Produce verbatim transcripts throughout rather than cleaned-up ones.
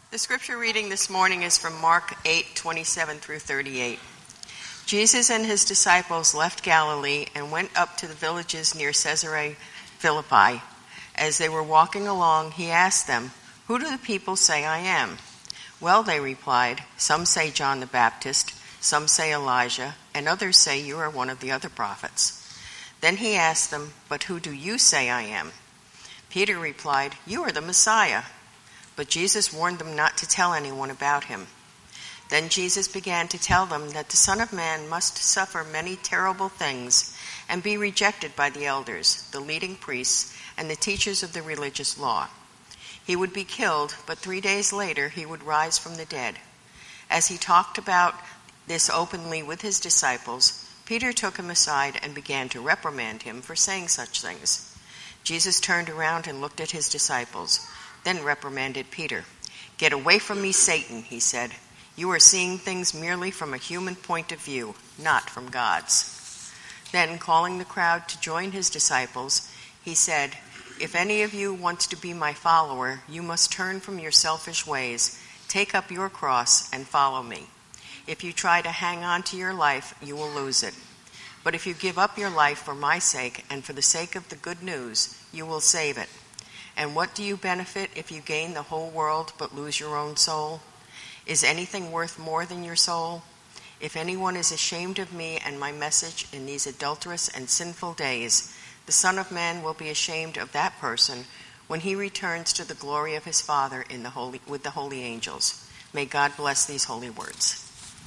The scripture reading this morning is from Mark eight, twenty-seven through thirty-eight. Jesus and his disciples left Galilee and went up to the villages near Caesarea Philippi. As they were walking along, he asked them, "Who do the people say I am?" "Well," they replied, "some say John the Baptist, some say Elijah, and others say you are one of the other prophets." Then he asked them, "But who do you say I am?" Peter replied, "You are the Messiah." But Jesus warned them not to tell anyone about him. Then Jesus began to tell them that the Son of Man must suffer many terrible things and be rejected by the elders, the leading priests, and the teachers of the religious law. He would be killed, but three days later he would rise from the dead. As he talked about this openly with his disciples, Peter took him aside and began to reprimand him for saying such things. Jesus turned around and looked at his disciples, then reprimanded Peter. "Get away from me, Satan," he said. "You are seeing things merely from a human point of view, not from God's." Then, calling the crowd to join his disciples, he said, "If any of you wants to be my follower, you must turn from your selfish ways, take up your cross, and follow me. If you try to hang on to your life, you will lose it. But if you give up your life for my sake and for the sake of the good news, you will save it. And what do you benefit if you gain the whole world but lose your own soul? Is anything worth more than your soul? If anyone is ashamed of me and my message in these adulterous and sinful days, the Son of Man will be ashamed of that person when he returns to the glory of his Father in the holy, with the holy angels." May God bless these holy words.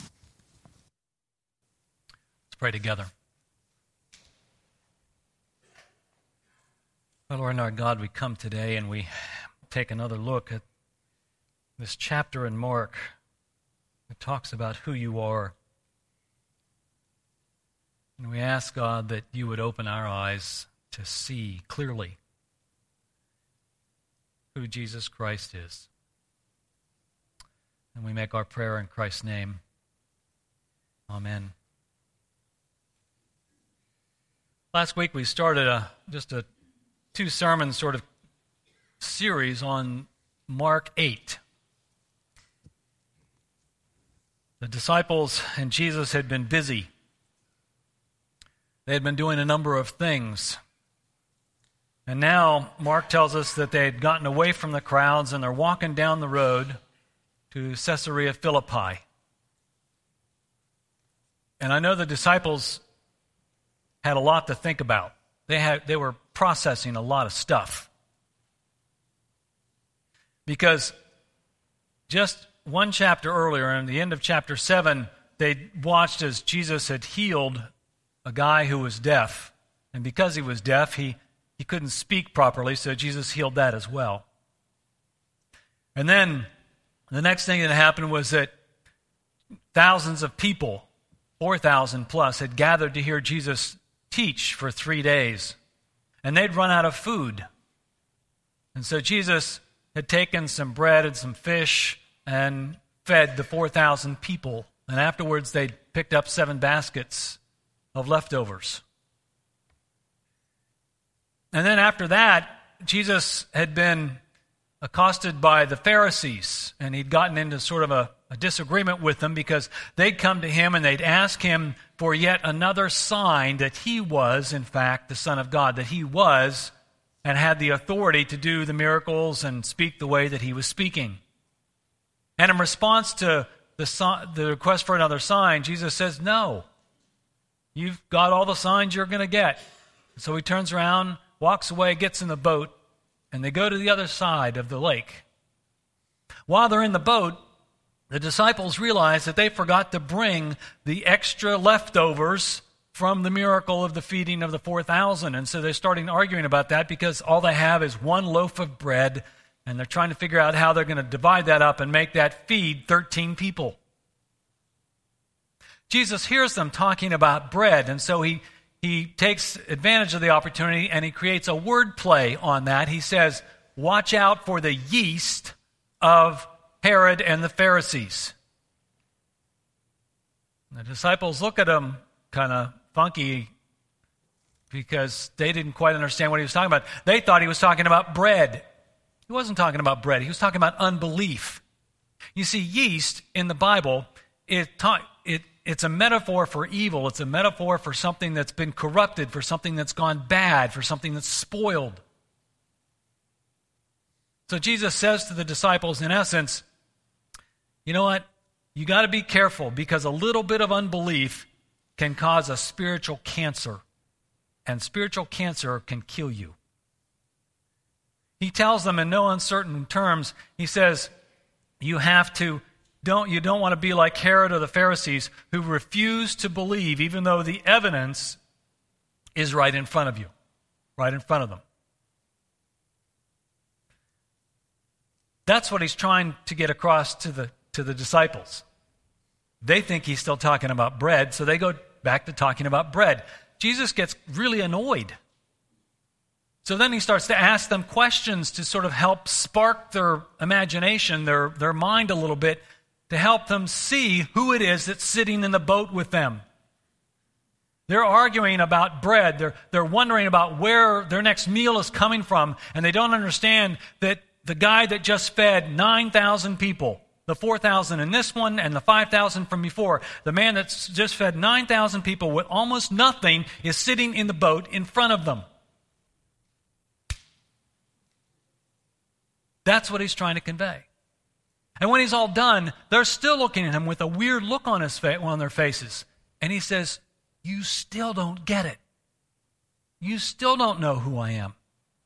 Let's pray together. Our Lord and our God, we come today and we take another look at this chapter in Mark that talks about who you are. And we ask, God, that you would open our eyes to see clearly who Jesus Christ is. And we make our prayer in Christ's name. Amen. Last week we started a, just a two sermon sort of series on Mark eight. The disciples and Jesus had been busy. They had been doing a number of things. And now Mark tells us that they had gotten away from the crowds and they're walking down the road to Caesarea Philippi. And I know the disciples had a lot to think about. They had they were processing a lot of stuff. Because just one chapter earlier, in the end of chapter seven, they watched as Jesus had healed a guy who was deaf. And because he was deaf, he, he couldn't speak properly, so Jesus healed that as well. And then the next thing that happened was that thousands of people, four thousand plus, had gathered to hear Jesus teach for three days. And they'd run out of food. And so Jesus had taken some bread and some fish and fed the four thousand people. And afterwards they picked up seven baskets of leftovers. And then after that, Jesus had been accosted by the Pharisees. And he'd gotten into sort of a, a disagreement with them because they'd come to him and they'd ask him for yet another sign that he was, in fact, the Son of God, that he was and had the authority to do the miracles and speak the way that he was speaking. And in response to the, the request for another sign, Jesus says, "No, you've got all the signs you're going to get." So he turns around, walks away, gets in the boat, and they go to the other side of the lake. While they're in the boat, the disciples realize that they forgot to bring the extra leftovers from the miracle of the feeding of the four thousand. And so they're starting arguing about that because all they have is one loaf of bread, and they're trying to figure out how they're going to divide that up and make that feed thirteen people. Jesus hears them talking about bread, and so he, he takes advantage of the opportunity and he creates a word play on that. He says, "Watch out for the yeast of Herod and the Pharisees." The disciples look at him kind of funky because they didn't quite understand what he was talking about. They thought he was talking about bread. He wasn't talking about bread. He was talking about unbelief. You see, yeast in the Bible, it, ta- it it's a metaphor for evil. It's a metaphor for something that's been corrupted, for something that's gone bad, for something that's spoiled. So Jesus says to the disciples, in essence, you know what? You got to be careful, because a little bit of unbelief can cause a spiritual cancer, and spiritual cancer can kill you. He tells them in no uncertain terms, he says, you have to don't you don't want to be like Herod or the Pharisees, who refuse to believe even though the evidence is right in front of you, right in front of them. That's what he's trying to get across to the to the disciples. They think he's still talking about bread, so they go back to talking about bread. Jesus gets really annoyed. So then he starts to ask them questions to sort of help spark their imagination, their, their mind a little bit, to help them see who it is that's sitting in the boat with them. They're arguing about bread. They're, they're wondering about where their next meal is coming from, and they don't understand that the guy that just fed nine thousand people, the four thousand in this one and the five thousand from before, the man that's just fed nine thousand people with almost nothing is sitting in the boat in front of them. That's what he's trying to convey. And when he's all done, they're still looking at him with a weird look on his fa- on their faces. And he says, you still don't get it. You still don't know who I am.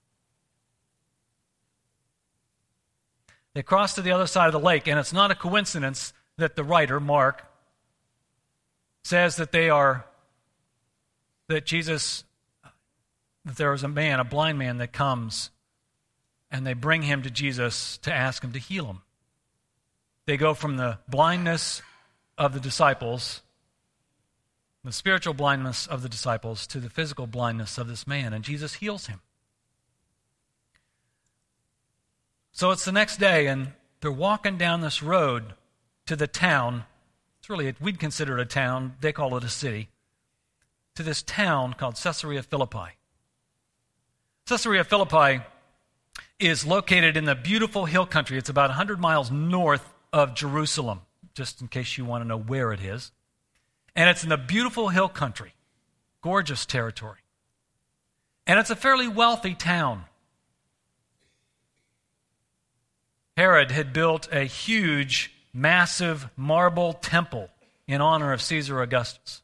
They cross to the other side of the lake, and it's not a coincidence that the writer, Mark, says that they are, that Jesus, that there is a man, a blind man that comes, and they bring him to Jesus to ask him to heal him. They go from the blindness of the disciples, the spiritual blindness of the disciples, to the physical blindness of this man, and Jesus heals him. So it's the next day, and they're walking down this road to the town. It's really, we'd consider it a town. They call it a city. To this town called Caesarea Philippi. Caesarea Philippi is located in the beautiful hill country. It's about one hundred miles north of Jerusalem, just in case you want to know where it is. And it's in the beautiful hill country, gorgeous territory. And it's a fairly wealthy town. Herod had built a huge, massive marble temple in honor of Caesar Augustus.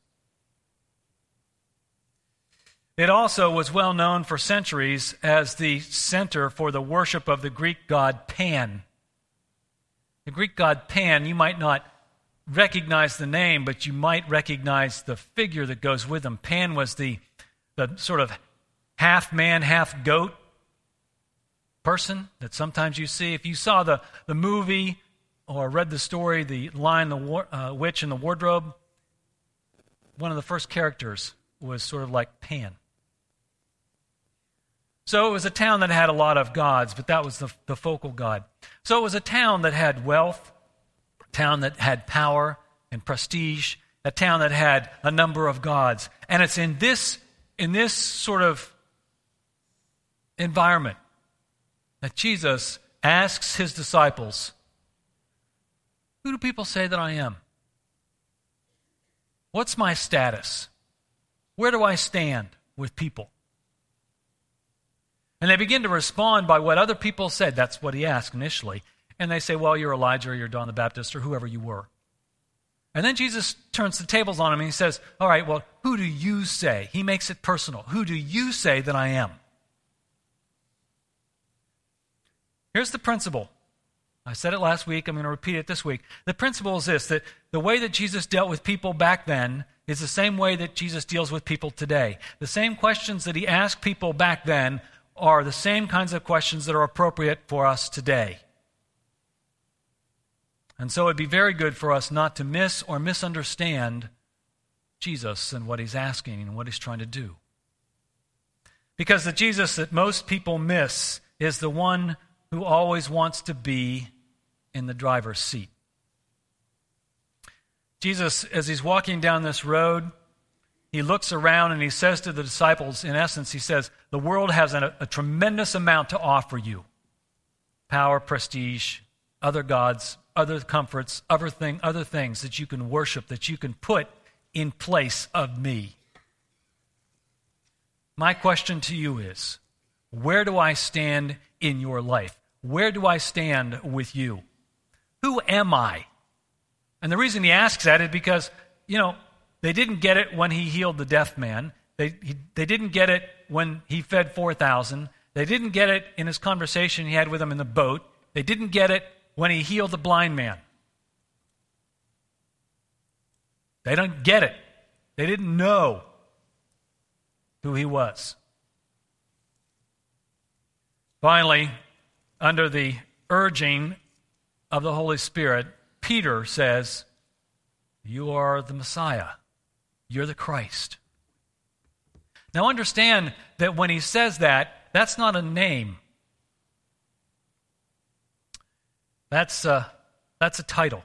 It also was well known for centuries as the center for the worship of the Greek god Pan. The Greek god Pan, you might not recognize the name, but you might recognize the figure that goes with him. Pan was the, the sort of half man, half goat person that sometimes you see. If you saw the, the movie or read the story, The Lion, the War, uh, Witch, and the Wardrobe, one of the first characters was sort of like Pan. So it was a town that had a lot of gods, but that was the, the focal god. So it was a town that had wealth, a town that had power and prestige, a town that had a number of gods. And it's in this, in this sort of environment that Jesus asks his disciples, who do people say that I am? What's my status? Where do I stand with people? And they begin to respond by what other people said. That's what he asked initially. And they say, well, you're Elijah, or you're John the Baptist, or whoever you were. And then Jesus turns the tables on him and he says, all right, well, who do you say? He makes it personal. Who do you say that I am? Here's the principle. I said it last week. I'm going to repeat it this week. The principle is this, that the way that Jesus dealt with people back then is the same way that Jesus deals with people today. The same questions that he asked people back then are the same kinds of questions that are appropriate for us today. And so it'd be very good for us not to miss or misunderstand Jesus and what he's asking and what he's trying to do. Because the Jesus that most people miss is the one who always wants to be in the driver's seat. Jesus, as he's walking down this road, he looks around and he says to the disciples, in essence, he says, the world has a, a tremendous amount to offer you. Power, prestige, other gods, other comforts, other, thing, other things that you can worship, that you can put in place of me. My question to you is, where do I stand in your life? Where do I stand with you? Who am I? And the reason he asks that is because, you know, they didn't get it when he healed the deaf man. They, he, they didn't get it when he fed four thousand. They didn't get it in his conversation he had with them in the boat. They didn't get it when he healed the blind man. They don't get it. They didn't know who he was. Finally, under the urging of the Holy Spirit, Peter says, "You are the Messiah. You're the Christ." Now understand that when he says that, that's not a name. That's a, that's a title.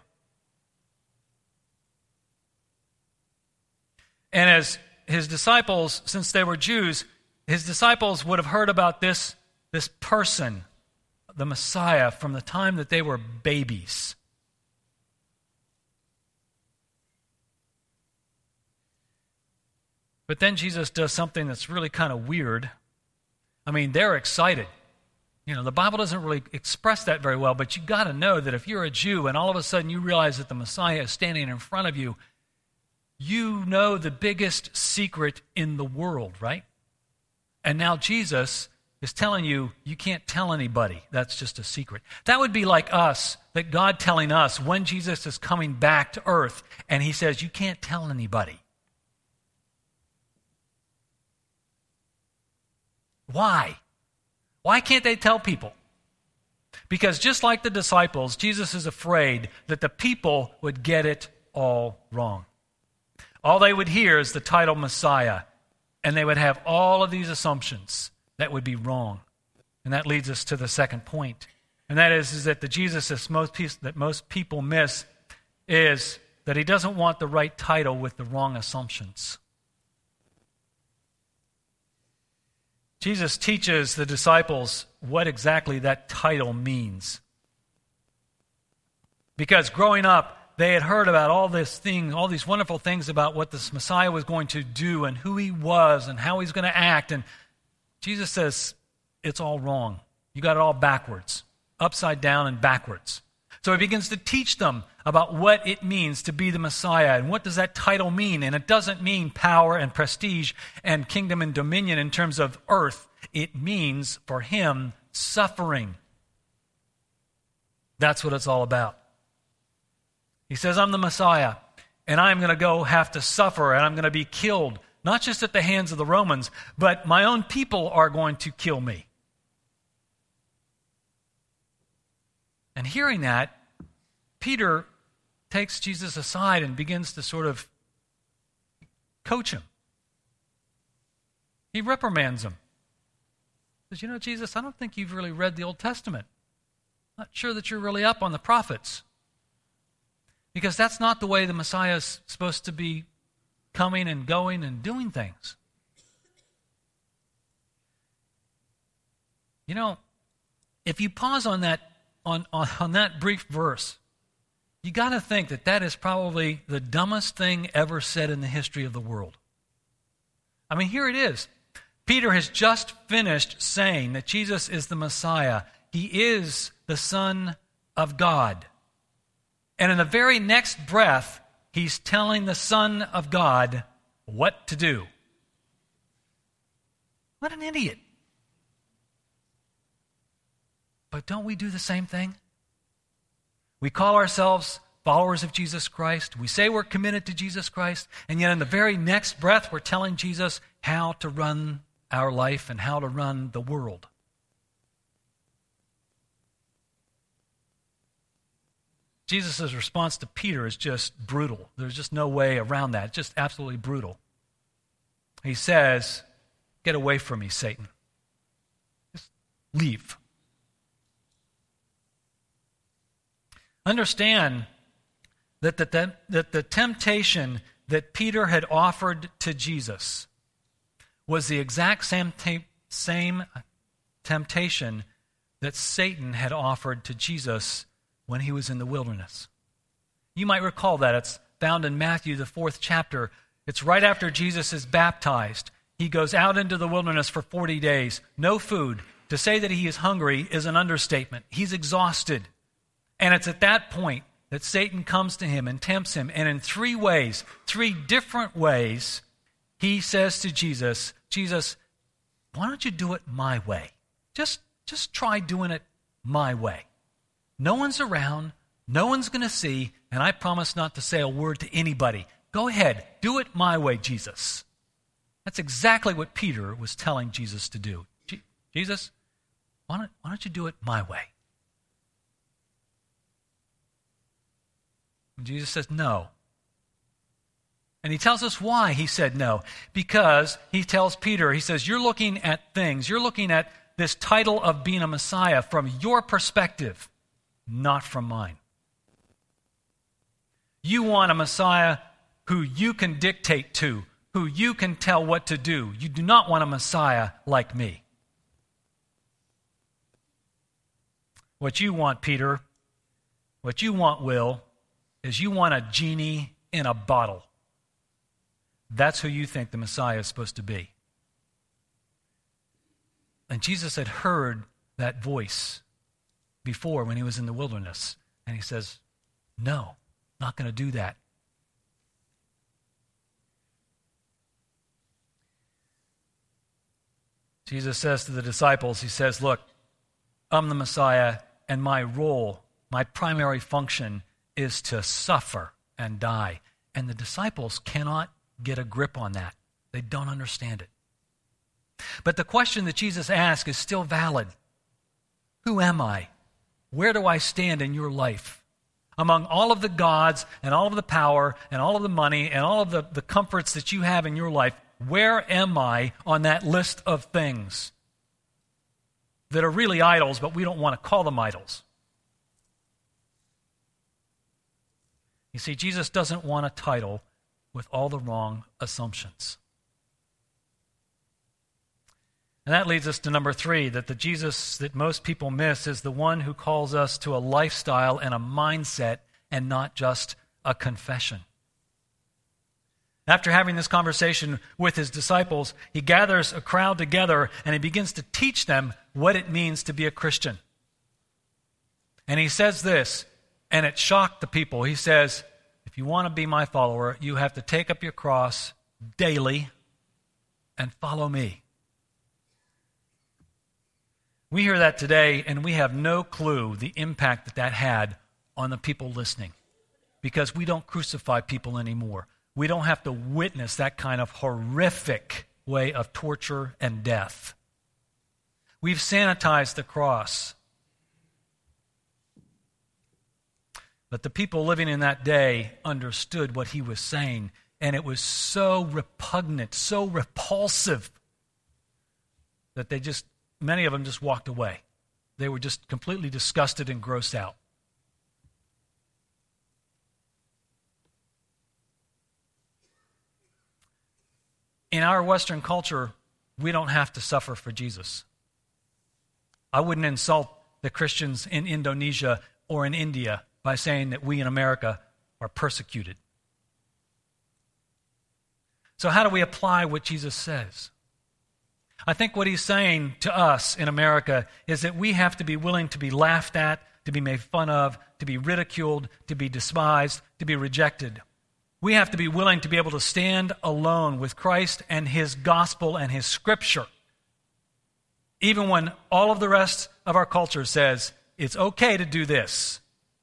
And as his disciples, since they were Jews, his disciples would have heard about this, this person, the Messiah, from the time that they were babies. But then Jesus does something that's really kind of weird. I mean, they're excited. You know, the Bible doesn't really express that very well, but you got to know that if you're a Jew and all of a sudden you realize that the Messiah is standing in front of you, you know the biggest secret in the world, right? And now Jesus is telling you, you can't tell anybody. That's just a secret. That would be like us, that God telling us when Jesus is coming back to earth, and he says, you can't tell anybody. Why? Why can't they tell people? Because just like the disciples, Jesus is afraid that the people would get it all wrong. All they would hear is the title Messiah, and they would have all of these assumptions that would be wrong. And that leads us to the second point. And that is, is that the Jesus that most, that most people miss is that he doesn't want the right title with the wrong assumptions. Jesus teaches the disciples what exactly that title means. Because growing up, they had heard about all this thing, all these wonderful things about what this Messiah was going to do and who he was and how he's going to act. And Jesus says, it's all wrong. You got it all backwards, upside down and backwards. So he begins to teach them about what it means to be the Messiah and what does that title mean. And it doesn't mean power and prestige and kingdom and dominion in terms of earth. It means for him suffering. That's what it's all about. He says, I'm the Messiah, and I'm going to go have to suffer, and I'm going to be killed, not just at the hands of the Romans, but my own people are going to kill me. And hearing that, Peter takes Jesus aside and begins to sort of coach him. He reprimands him. He says, you know, Jesus, I don't think you've really read the Old Testament. I'm not sure that you're really up on the prophets. Because that's not the way the Messiah is supposed to be coming and going and doing things. You know, if you pause on that on, on, on that brief verse, you got to think that that is probably the dumbest thing ever said in the history of the world. I mean, here it is. Peter has just finished saying that Jesus is the Messiah. He is the Son of God. And in the very next breath, he's telling the Son of God what to do. What an idiot. But don't we do the same thing? We call ourselves followers of Jesus Christ. We say we're committed to Jesus Christ. And yet in the very next breath, we're telling Jesus how to run our life and how to run the world. Jesus' response to Peter is just brutal. There's just no way around that. It's just absolutely brutal. He says, get away from me, Satan. Just leave. Understand that the, that the temptation that Peter had offered to Jesus was the exact same, te- same temptation that Satan had offered to Jesus when he was in the wilderness. You might recall that. It's found in Matthew, the fourth chapter. It's right after Jesus is baptized. He goes out into the wilderness for forty days, no food. To say that he is hungry is an understatement. He's exhausted. And it's at that point that Satan comes to him and tempts him. And in three ways, three different ways, he says to Jesus, Jesus, why don't you do it my way? Just, just try doing it my way. No one's around. No one's going to see. And I promise not to say a word to anybody. Go ahead. Do it my way, Jesus. That's exactly what Peter was telling Jesus to do. Je- Jesus, why don't, why don't you do it my way? And Jesus says no. And he tells us why he said no. Because he tells Peter, he says, you're looking at things, you're looking at this title of being a Messiah from your perspective, not from mine. You want a Messiah who you can dictate to, who you can tell what to do. You do not want a Messiah like me. What you want, Peter, what you want, Will, is you want a genie in a bottle. That's who you think the Messiah is supposed to be. And Jesus had heard that voice before when he was in the wilderness. And he says, no, not going to do that. Jesus says to the disciples, he says, look, I'm the Messiah, and my role, my primary function is to suffer and die. And the disciples cannot get a grip on that. They don't understand it. But the question that Jesus asks is still valid. Who am I? Where do I stand in your life? Among all of the gods and all of the power and all of the money and all of the, the comforts that you have in your life, where am I on that list of things that are really idols, but we don't want to call them idols? You see, Jesus doesn't want a title with all the wrong assumptions. And that leads us to number three, that the Jesus that most people miss is the one who calls us to a lifestyle and a mindset and not just a confession. After having this conversation with his disciples, he gathers a crowd together and he begins to teach them what it means to be a Christian. And he says this, and it shocked the people. He says, if you want to be my follower, you have to take up your cross daily and follow me. We hear that today, and we have no clue the impact that that had on the people listening, because we don't crucify people anymore. We don't have to witness that kind of horrific way of torture and death. We've sanitized the cross. But the people living in that day understood what he was saying, and it was so repugnant, so repulsive, that they just, many of them just walked away. They were just completely disgusted and grossed out. In our Western culture, we don't have to suffer for Jesus. I wouldn't insult the Christians in Indonesia or in India by saying that we in America are persecuted. So how do we apply what Jesus says? I think what he's saying to us in America is that we have to be willing to be laughed at, to be made fun of, to be ridiculed, to be despised, to be rejected. We have to be willing to be able to stand alone with Christ and his gospel and his scripture, even when all of the rest of our culture says it's okay to do this.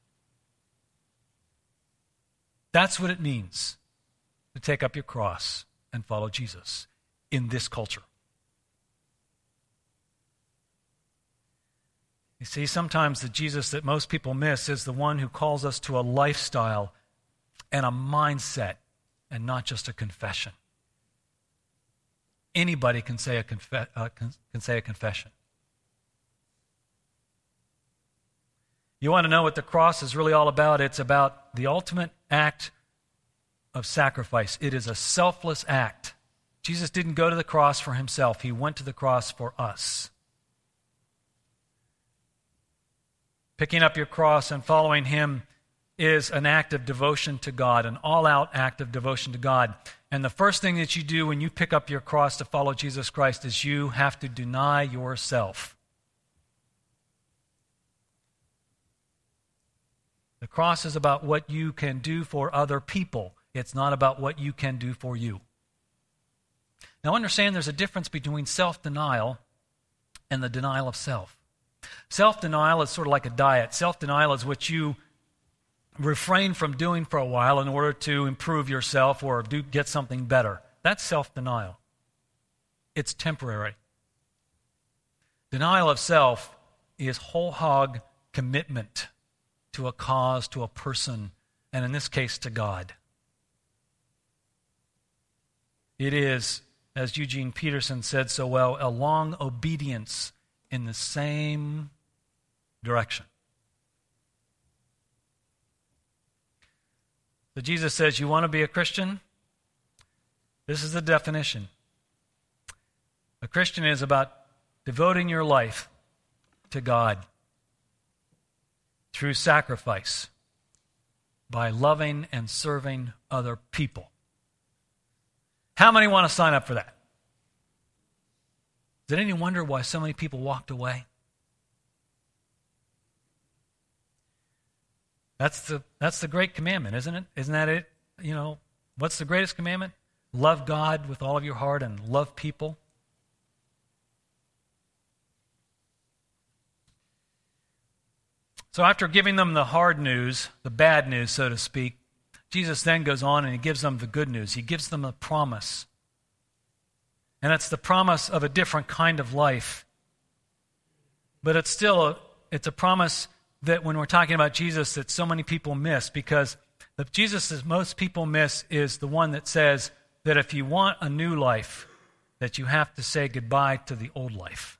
That's what it means to take up your cross and follow Jesus in this culture. You see, sometimes the Jesus that most people miss is the one who calls us to a lifestyle and a mindset and not just a confession. Anybody can say a, confe- uh, can, can say a confession. You want to know what the cross is really all about? It's about the ultimate act of sacrifice. It is a selfless act. Jesus didn't go to the cross for himself. He went to the cross for us. Picking up your cross and following him is an act of devotion to God, an all-out act of devotion to God. And the first thing that you do when you pick up your cross to follow Jesus Christ is you have to deny yourself. The cross is about what you can do for other people. It's not about what you can do for you. Now understand there's a difference between self-denial and the denial of self. Self-denial is sort of like a diet. Self-denial is what you refrain from doing for a while in order to improve yourself or do, get something better. That's self-denial. It's temporary. Denial of self is whole hog commitment to a cause, to a person, and in this case to God. It is, as Eugene Peterson said so well, a long obedience in the same direction. So Jesus says, you want to be a Christian? This is the definition. A Christian is about devoting your life to God through sacrifice by loving and serving other people. How many want to sign up for that? Did any wonder why so many people walked away? That's the that's the great commandment, isn't it? Isn't that it? You know, what's the greatest commandment? Love God with all of your heart and love people. So after giving them the hard news, the bad news, so to speak, Jesus then goes on and he gives them the good news. He gives them a promise. And it's the promise of a different kind of life. But it's still a, it's a promise that when we're talking about Jesus that so many people miss, because the Jesus that most people miss is the one that says that if you want a new life, that you have to say goodbye to the old life.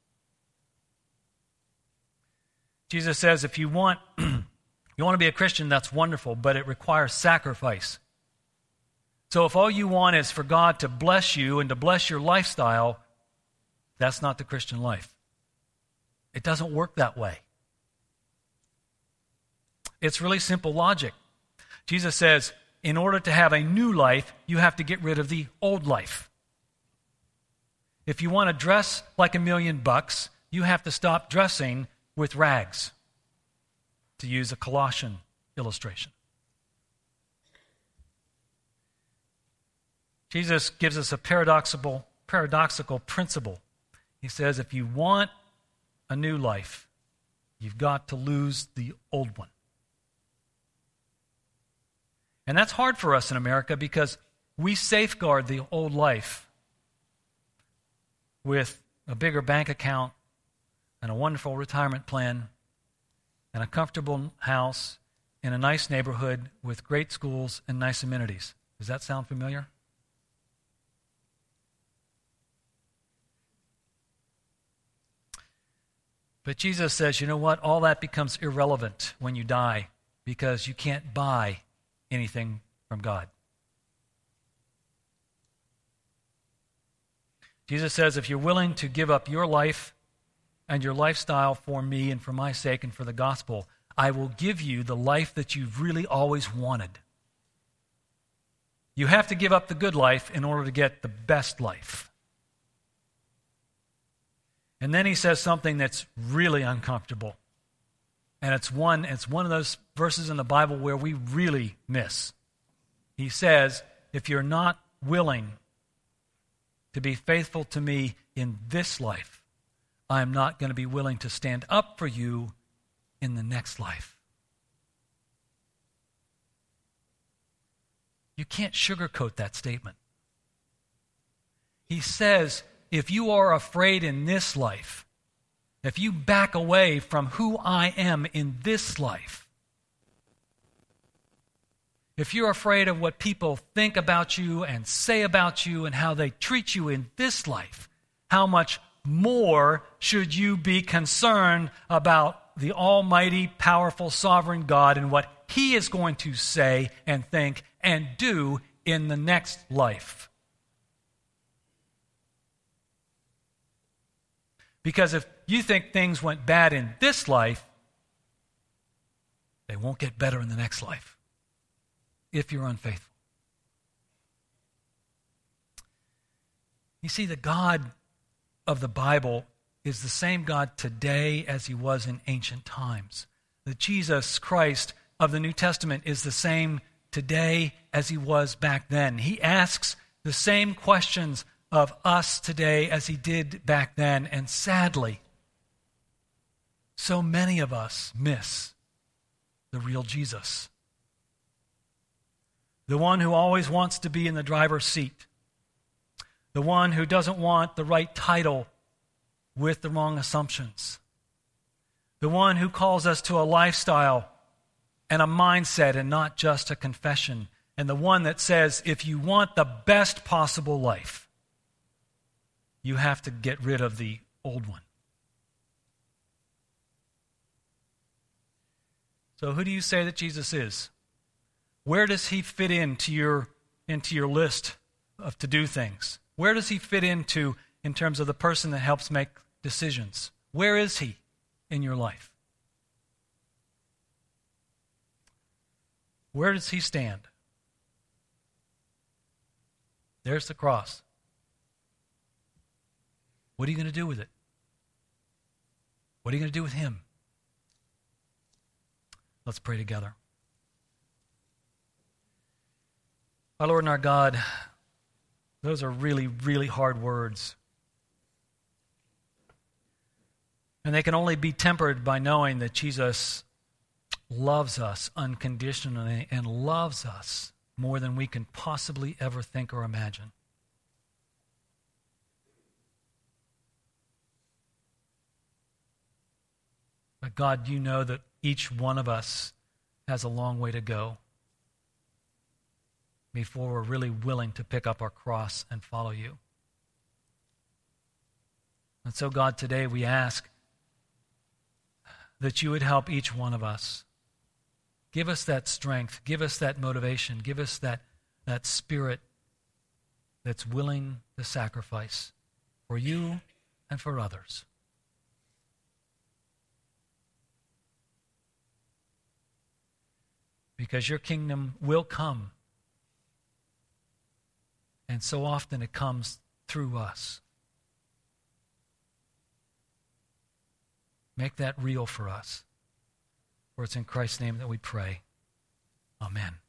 Jesus says if you want you want to be a Christian, that's wonderful, but it requires sacrifice. So if all you want is for God to bless you and to bless your lifestyle, that's not the Christian life. It doesn't work that way. It's really simple logic. Jesus says, in order to have a new life, you have to get rid of the old life. If you want to dress like a million bucks, you have to stop dressing with rags, to use a Colossian illustration. Jesus gives us a paradoxical, paradoxical principle. He says, if you want a new life, you've got to lose the old one. And that's hard for us in America because we safeguard the old life with a bigger bank account and a wonderful retirement plan and a comfortable house in a nice neighborhood with great schools and nice amenities. Does that sound familiar? But Jesus says, you know what? All that becomes irrelevant when you die because you can't buy anything from God. Jesus says, if you're willing to give up your life and your lifestyle for me and for my sake and for the gospel, I will give you the life that you've really always wanted. You have to give up the good life in order to get the best life. And then he says something that's really uncomfortable. And it's one, it's one of those verses in the Bible where we really miss. He says, if you're not willing to be faithful to me in this life, I am not going to be willing to stand up for you in the next life. You can't sugarcoat that statement. He says, if you are afraid in this life, if you back away from who I am in this life, if you're afraid of what people think about you and say about you and how they treat you in this life, how much more should you be concerned about the almighty, powerful, sovereign God and what He is going to say and think and do in the next life? Because if you think things went bad in this life, They won't get better in the next life if you're unfaithful. You see, the God of the Bible is the same God today as he was in ancient times. The Jesus Christ of the New Testament is the same today as he was back then. He asks the same questions of us today as he did back then, and sadly, so many of us miss the real Jesus. The one who always wants to be in the driver's seat. The one who doesn't want the right title with the wrong assumptions. The one who calls us to a lifestyle and a mindset and not just a confession. And the one that says, if you want the best possible life, you have to get rid of the old one. So who do you say that Jesus is? Where does he fit into your, into your list of to-do things? Where does he fit into in terms of the person that helps make decisions? Where is he in your life? Where does he stand? There's the cross. What are you going to do with it? What are you going to do with him? Let's pray together. Our Lord and our God, those are really, really hard words. And they can only be tempered by knowing that Jesus loves us unconditionally and loves us more than we can possibly ever think or imagine. But God, you know that each one of us has a long way to go before we're really willing to pick up our cross and follow you. And so, God, today we ask that you would help each one of us. Give us that strength. Give us that motivation. Give us that, that spirit that's willing to sacrifice for you and for others. Because your kingdom will come. And so often it comes through us. Make that real for us. For it's in Christ's name that we pray. Amen.